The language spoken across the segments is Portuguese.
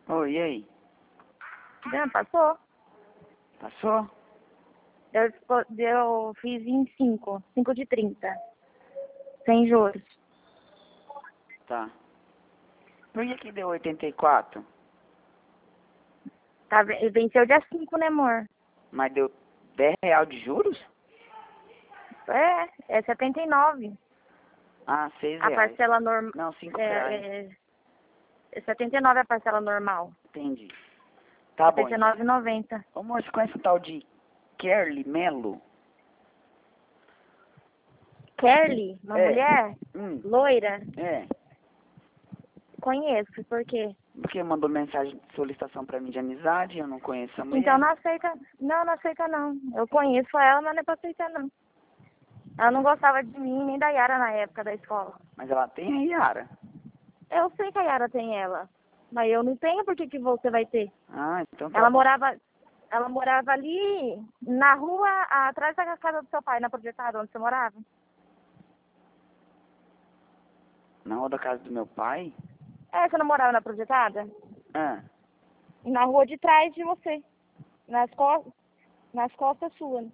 Oi, e aí? Já passou? Passou? Eu fiz em 5 de 30, sem juros. Tá. Por que deu 84? Tá, venceu dia 5, né, amor? Mas deu R$ 10 de juros? É 79. Ah, R$ A 6. parcela normal. Não, R$ 5. É 79 a parcela normal. Entendi. Tá bom, então. 79,90. Ô, amor, você conhece o tal de Kerly Melo? Kelly, uma mulher loira, É. conheço, por quê? Porque mandou mensagem de solicitação pra mim de amizade, eu não conheço a mulher. Então não aceita. Não aceita não. Eu conheço ela, mas não é pra aceitar não. Ela não gostava de mim nem da Yara na época da escola. Mas ela tem a Yara. Eu sei que a Yara tem ela, mas eu não tenho, por que você vai ter? Ah, então tá Ela bom. morava ali na rua atrás da casa do seu pai, na projetada onde você morava. Na rua da casa do meu pai? Você não morava na projetada? Ah, E na rua de trás de você, nas costas suas.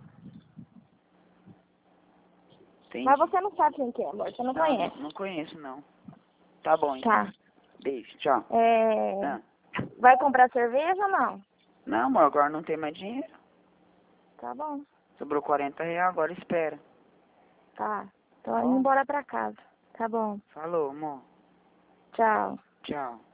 entendi. Mas você não sabe quem que é, amor, você não conhece. Não conheço, não. Tá bom, então. Tá. Beijo, tchau. Ah. Vai comprar cerveja ou não? Não, amor, agora não tem mais dinheiro. Tá bom. Sobrou R$ 40, agora espera. Tá. Tô indo embora pra casa. Tá bom. Falou, amor. Tchau. Tchau.